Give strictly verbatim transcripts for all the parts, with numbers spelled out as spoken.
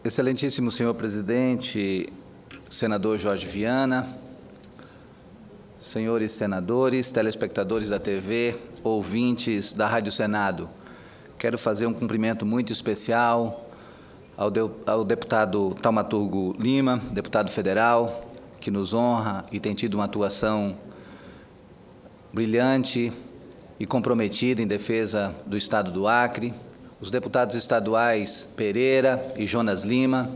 Excelentíssimo senhor presidente, senador Jorge Viana, senhores senadores, telespectadores da T V, ouvintes da Rádio Senado, quero fazer um cumprimento muito especial ao, de, ao deputado Taumaturgo Lima, deputado federal, que nos honra e tem tido uma atuação brilhante e comprometida em defesa do Estado do Acre, os deputados estaduais Pereira e Jonas Lima,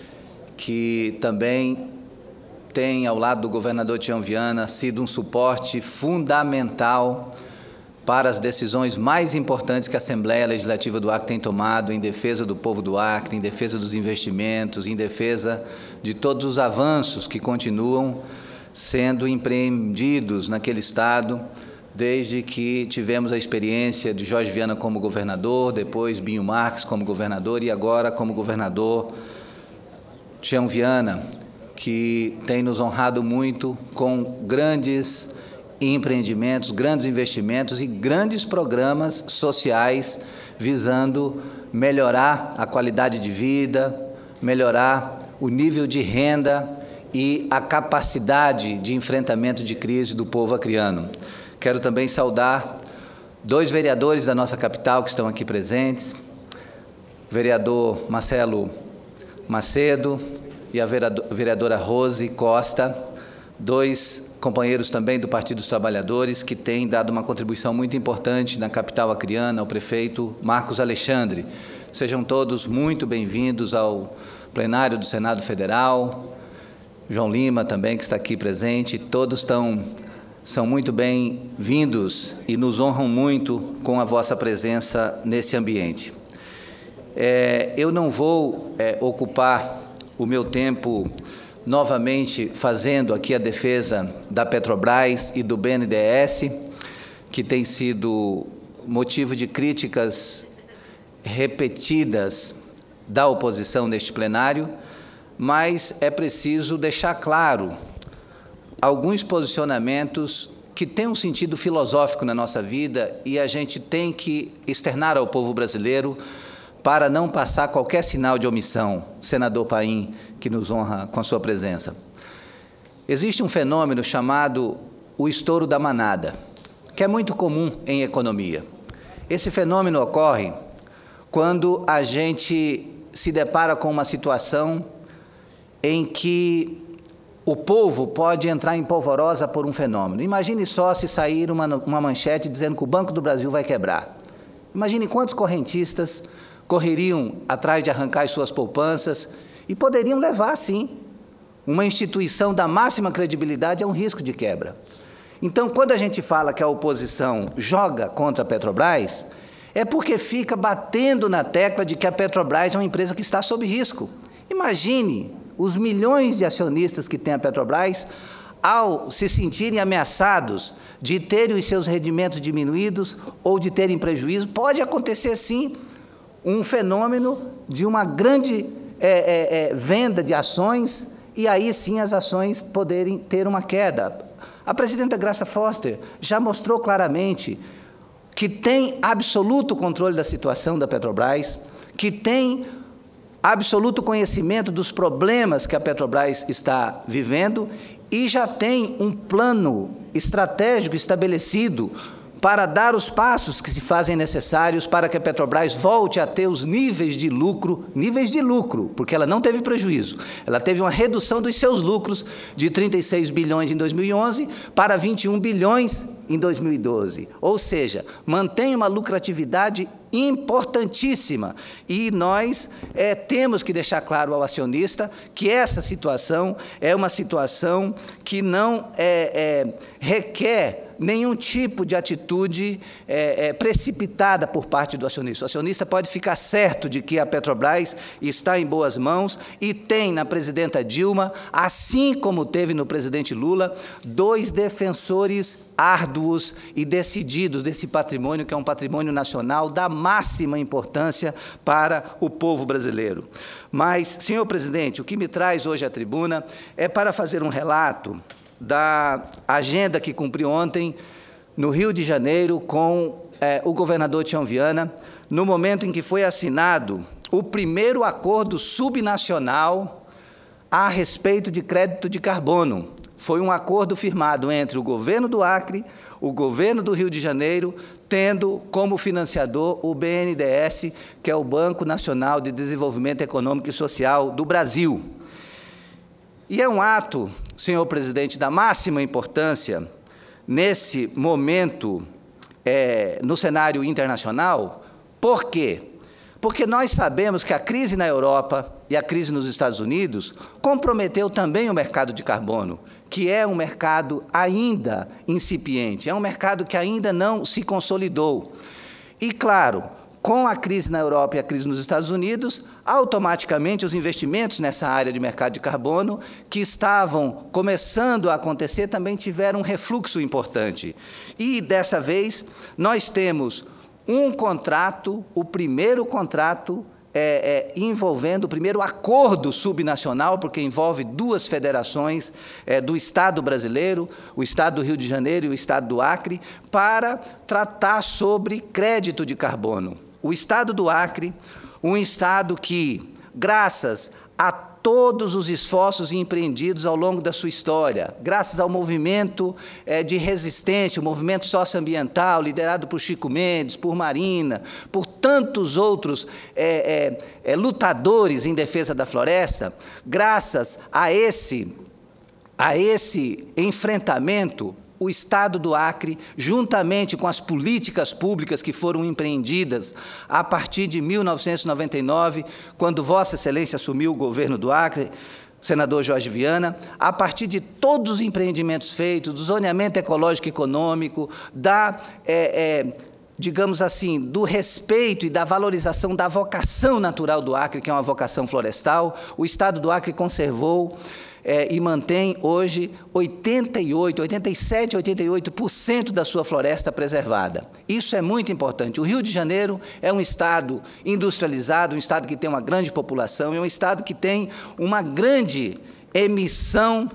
que também têm, ao lado do governador Tião Viana, sido um suporte fundamental para as decisões mais importantes que a Assembleia Legislativa do Acre tem tomado em defesa do povo do Acre, em defesa dos investimentos, em defesa de todos os avanços que continuam sendo empreendidos naquele Estado, desde que tivemos a experiência de Jorge Viana como governador, depois Binho Marques como governador e agora como governador Tião Viana, que tem nos honrado muito com grandes empreendimentos, grandes investimentos e grandes programas sociais visando melhorar a qualidade de vida, melhorar o nível de renda e a capacidade de enfrentamento de crise do povo acreano. Quero também saudar dois vereadores da nossa capital que estão aqui presentes, o vereador Marcelo Macedo e a vereadora Rose Costa, dois companheiros também do Partido dos Trabalhadores que têm dado uma contribuição muito importante na capital acreana, ao prefeito Marcos Alexandre. Sejam todos muito bem-vindos ao plenário do Senado Federal, João Lima também, que está aqui presente, todos estão... são muito bem-vindos e nos honram muito com a vossa presença nesse ambiente. É, eu não vou é, ocupar o meu tempo novamente fazendo aqui a defesa da Petrobras e do B N D E S, que tem sido motivo de críticas repetidas da oposição neste plenário, mas é preciso deixar claro alguns posicionamentos que têm um sentido filosófico na nossa vida e a gente tem que externar ao povo brasileiro para não passar qualquer sinal de omissão. Senador Paim, que nos honra com a sua presença. Existe um fenômeno chamado o estouro da manada, que é muito comum em economia. Esse fenômeno ocorre quando a gente se depara com uma situação em que o povo pode entrar em polvorosa por um fenômeno. Imagine só se sair uma, uma manchete dizendo que o Banco do Brasil vai quebrar. Imagine quantos correntistas correriam atrás de arrancar as suas poupanças e poderiam levar, sim, uma instituição da máxima credibilidade a um risco de quebra. Então, quando a gente fala que a oposição joga contra a Petrobras, é porque fica batendo na tecla de que a Petrobras é uma empresa que está sob risco. Imagine os milhões de acionistas que tem a Petrobras, ao se sentirem ameaçados de terem os seus rendimentos diminuídos ou de terem prejuízo, pode acontecer, sim, um fenômeno de uma grande é, é, é, venda de ações e aí, sim, as ações poderem ter uma queda. A presidenta Graça Foster já mostrou claramente que tem absoluto controle da situação da Petrobras, que tem absoluto conhecimento dos problemas que a Petrobras está vivendo e já tem um plano estratégico estabelecido para dar os passos que se fazem necessários para que a Petrobras volte a ter os níveis de lucro, níveis de lucro, porque ela não teve prejuízo. Ela teve uma redução dos seus lucros de trinta e seis bilhões em dois mil e onze para vinte e um bilhões em dois mil e doze. Ou seja, mantém uma lucratividade importantíssima e nós é, temos que deixar claro ao acionista que essa situação é uma situação que não é, é, requer nenhum tipo de atitude é, é, precipitada por parte do acionista. O acionista pode ficar certo de que a Petrobras está em boas mãos e tem na presidenta Dilma, assim como teve no presidente Lula, dois defensores árduos e decididos desse patrimônio, que é um patrimônio nacional da máxima importância para o povo brasileiro. Mas, senhor presidente, o que me traz hoje à tribuna é para fazer um relato da agenda que cumpri ontem no Rio de Janeiro com é, o governador Tião Viana, no momento em que foi assinado o primeiro acordo subnacional a respeito de crédito de carbono. Foi um acordo firmado entre o governo do Acre, o governo do Rio de Janeiro, tendo como financiador o B N D E S, que é o Banco Nacional de Desenvolvimento Econômico e Social do Brasil. E é um ato, senhor presidente, da máxima importância nesse momento é, no cenário internacional. Por quê? Porque nós sabemos que a crise na Europa e a crise nos Estados Unidos comprometeu também o mercado de carbono, que é um mercado ainda incipiente, é um mercado que ainda não se consolidou. E, claro, com a crise na Europa e a crise nos Estados Unidos, automaticamente os investimentos nessa área de mercado de carbono, que estavam começando a acontecer, também tiveram um refluxo importante. E, dessa vez, nós temos um contrato, o primeiro contrato é, é, envolvendo o primeiro acordo subnacional, porque envolve duas federações é, do Estado brasileiro, o Estado do Rio de Janeiro e o Estado do Acre, para tratar sobre crédito de carbono. O Estado do Acre, um Estado que, graças a todos os esforços empreendidos ao longo da sua história, graças ao movimento é, de resistência, o movimento socioambiental, liderado por Chico Mendes, por Marina, por tantos outros é, é, é, lutadores em defesa da floresta, graças a esse, a esse enfrentamento, o Estado do Acre, juntamente com as políticas públicas que foram empreendidas a partir de mil novecentos e noventa e nove, quando Vossa Excelência assumiu o governo do Acre, senador Jorge Viana, a partir de todos os empreendimentos feitos, do zoneamento ecológico e econômico, da, é, é, digamos assim, do respeito e da valorização da vocação natural do Acre, que é uma vocação florestal, o Estado do Acre conservou É, e mantém hoje oitenta e oito, oitenta e sete, oitenta e oito por cento da sua floresta preservada. Isso é muito importante. O Rio de Janeiro é um estado industrializado, um estado que tem uma grande população, é um estado que tem uma grande emissão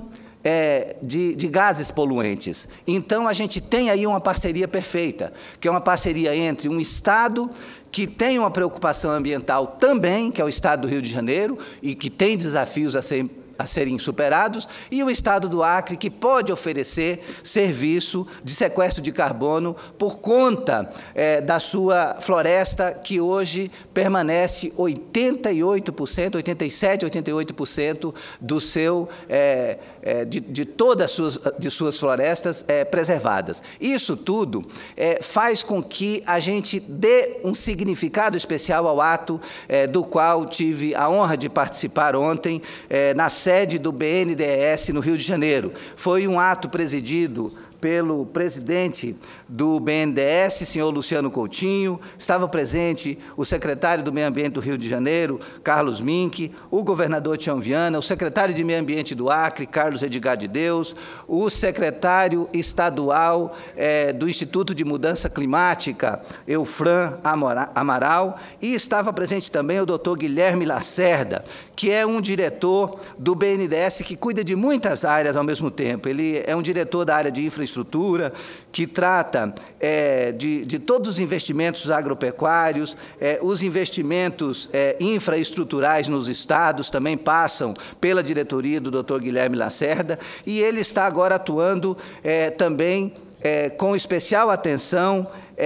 é, de, de gases poluentes. Então, a gente tem aí uma parceria perfeita, que é uma parceria entre um estado que tem uma preocupação ambiental também, que é o estado do Rio de Janeiro, e que tem desafios a serem a serem superados, e o Estado do Acre, que pode oferecer serviço de sequestro de carbono por conta é, da sua floresta, que hoje permanece oitenta e oito por cento, oitenta e sete, oitenta e oito por cento do seu, é, é, de, de todas as suas, de suas florestas é, preservadas. Isso tudo é, faz com que a gente dê um significado especial ao ato é, do qual tive a honra de participar ontem, é, na sede do B N D E S no Rio de Janeiro. Foi um ato presidido pelo presidente do B N D E S, senhor Luciano Coutinho, estava presente o secretário do Meio Ambiente do Rio de Janeiro, Carlos Mink, o governador Tião Viana, o secretário de Meio Ambiente do Acre, Carlos Edgar de Deus, o secretário estadual eh, do Instituto de Mudança Climática, Eufran Amaral, e estava presente também o doutor Guilherme Lacerda, que é um diretor do B N D E S que cuida de muitas áreas ao mesmo tempo. Ele é um diretor da área de infraestrutura, que trata é, de, de todos os investimentos agropecuários, é, os investimentos é, infraestruturais nos estados também passam pela diretoria do doutor Guilherme Lacerda, e ele está agora atuando é, também é, com especial atenção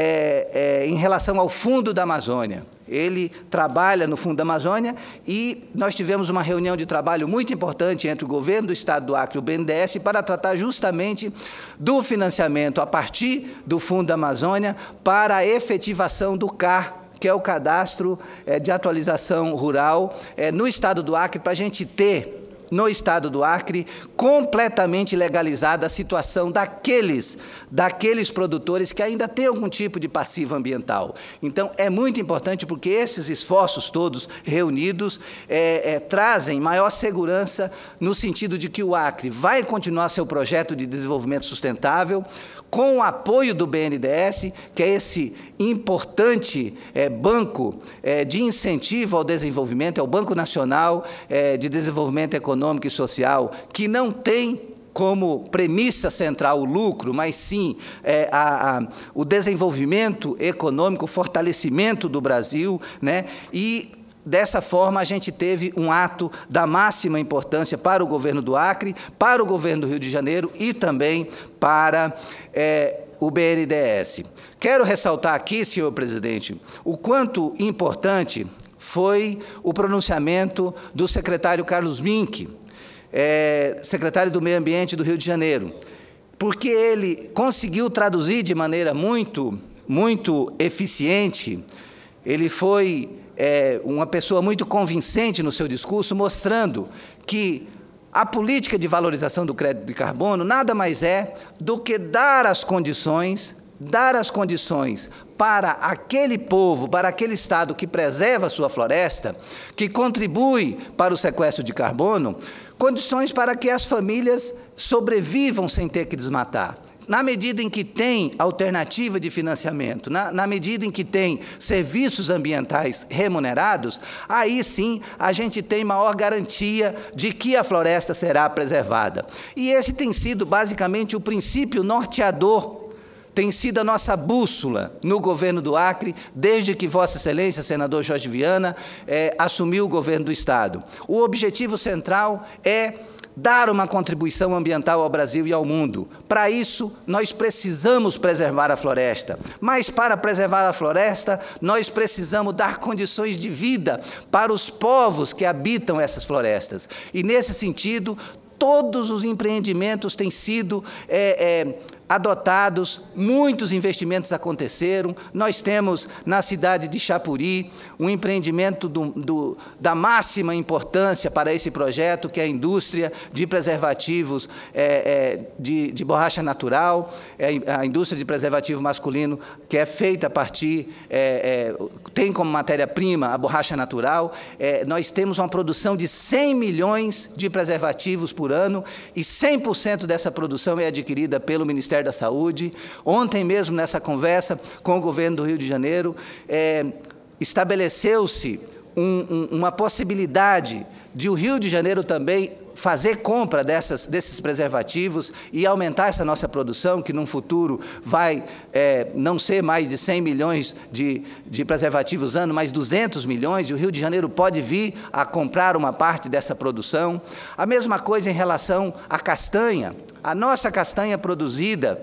É, é, em relação ao Fundo da Amazônia. Ele trabalha no Fundo da Amazônia e nós tivemos uma reunião de trabalho muito importante entre o governo do Estado do Acre e o B N D E S para tratar justamente do financiamento a partir do Fundo da Amazônia para a efetivação do C A R, que é o Cadastro é, de Atualização Rural, é, no Estado do Acre, para a gente ter no Estado do Acre, completamente legalizada a situação daqueles, daqueles produtores que ainda têm algum tipo de passivo ambiental. Então, é muito importante porque esses esforços todos reunidos é, é, trazem maior segurança no sentido de que o Acre vai continuar seu projeto de desenvolvimento sustentável, com o apoio do B N D E S, que é esse importante é, banco é, de incentivo ao desenvolvimento, é o Banco Nacional é, de Desenvolvimento Econômico e Social, que não tem como premissa central o lucro, mas sim é, a, a, o desenvolvimento econômico, o fortalecimento do Brasil, né? E dessa forma, a gente teve um ato da máxima importância para o governo do Acre, para o governo do Rio de Janeiro e também para é, o B N D E S. Quero ressaltar aqui, senhor presidente, o quanto importante foi o pronunciamento do secretário Carlos Mink, é, secretário do Meio Ambiente do Rio de Janeiro, porque ele conseguiu traduzir de maneira muito, muito eficiente, ele foi é, uma pessoa muito convincente no seu discurso, mostrando que a política de valorização do crédito de carbono nada mais é do que dar as condições, dar as condições para aquele povo, para aquele Estado que preserva a sua floresta, que contribui para o sequestro de carbono, condições para que as famílias sobrevivam sem ter que desmatar. Na medida em que tem alternativa de financiamento, na, na medida em que tem serviços ambientais remunerados, aí sim a gente tem maior garantia de que a floresta será preservada. E esse tem sido basicamente o princípio norteador, tem sido a nossa bússola no governo do Acre, desde que Vossa Excelência, senador Jorge Viana, eh, assumiu o governo do Estado. O objetivo central é dar uma contribuição ambiental ao Brasil e ao mundo. Para isso, nós precisamos preservar a floresta. Mas, para preservar a floresta, nós precisamos dar condições de vida para os povos que habitam essas florestas. E, nesse sentido, todos os empreendimentos têm sido é, é, adotados, muitos investimentos aconteceram. Nós temos, na cidade de Chapuri, um empreendimento do, do, da máxima importância para esse projeto, que é a indústria de preservativos é, é, de, de borracha natural, é a indústria de preservativo masculino, que é feita a partir, é, é, tem como matéria-prima a borracha natural. É, nós temos uma produção de cem milhões de preservativos por ano, e cem por cento dessa produção é adquirida pelo Ministério da Saúde. Ontem mesmo, nessa conversa com o governo do Rio de Janeiro, é, estabeleceu-se um, um, uma possibilidade de o Rio de Janeiro também fazer compra dessas, desses preservativos e aumentar essa nossa produção, que num futuro vai é, não ser mais de cem milhões de, de preservativos ano, mas duzentos milhões, e o Rio de Janeiro pode vir a comprar uma parte dessa produção. A mesma coisa em relação à castanha. A nossa castanha produzida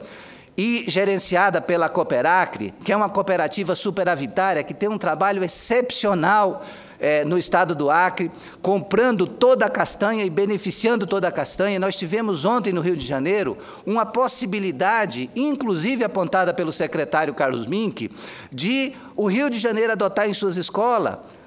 e gerenciada pela Cooperacre, que é uma cooperativa superavitária, que tem um trabalho excepcional É, no estado do Acre, comprando toda a castanha e beneficiando toda a castanha. Nós tivemos ontem no Rio de Janeiro uma possibilidade, inclusive apontada pelo secretário Carlos Mink, de o Rio de Janeiro adotar em suas escolas